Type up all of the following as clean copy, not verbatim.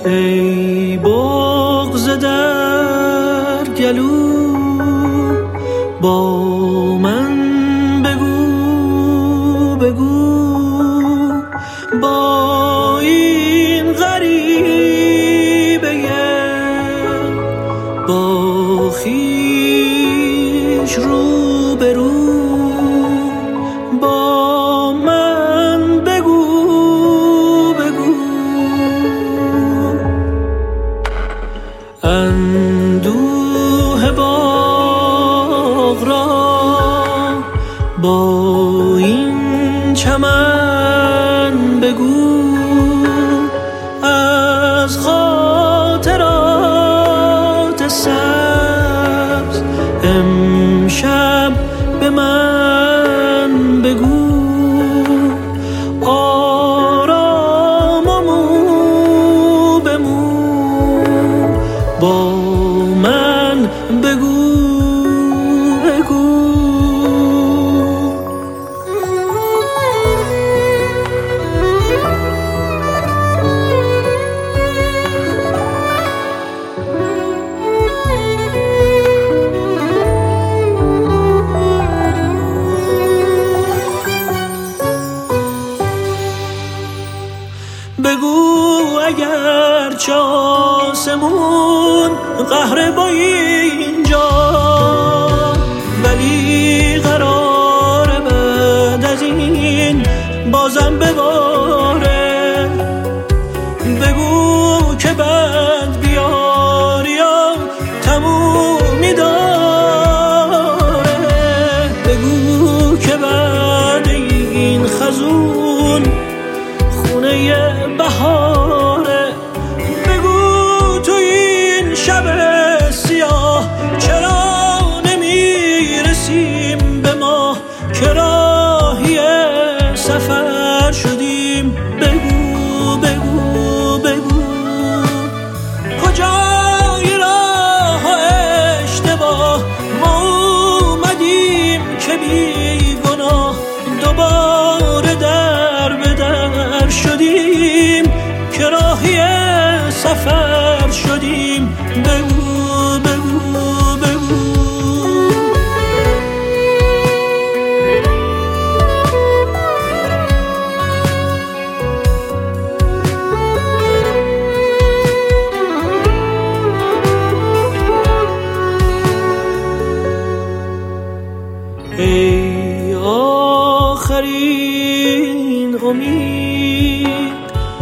ای بغض در گلو با من بگو با این غریبه با خویش رو به رو با من بگو اندوه باغ را با این چمن بگو از خاطرات سبز امشب به من بگو آرام و مو به مو با من بگو بگو اگر چه آسمون قهر با اینجا ولی قراره بعد از این بازم بباره بگو که بعد بیاری یا تمومی داره بگو که بعد این خزون خونه بهاره بگو تو این شب سیاه چرا نمیرسیم به ما که راهی سفر شدیم بگو کجای راه اشتباه ما اومدیم که بی گناه دوباره در به در شدیم که راهی سفر شدیم بگو ای آخرین امید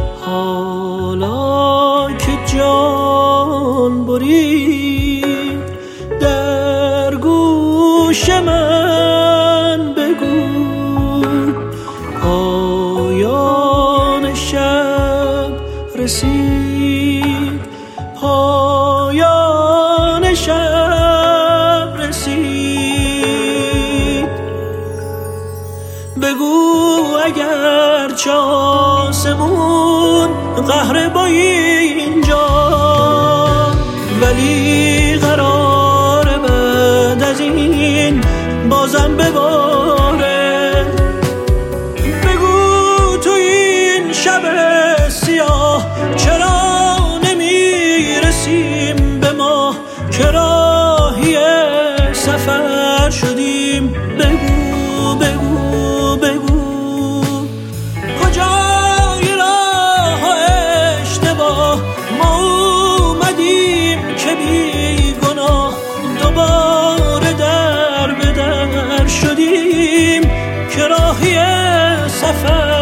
حالا که جان برید در گوش من بگو پایان شب رسید پایان شب رسید بگو اگر چه آسمون قهر با اینجا ولی قراره بعد از این بازم بباره بگو تو این شب سیاه چرا نمیرسیم به ما که راهی سفر شدیم بگو کجای راه اشتباه ما اومدیم که بی گناه دوباره در به در شدیم که راهی سفر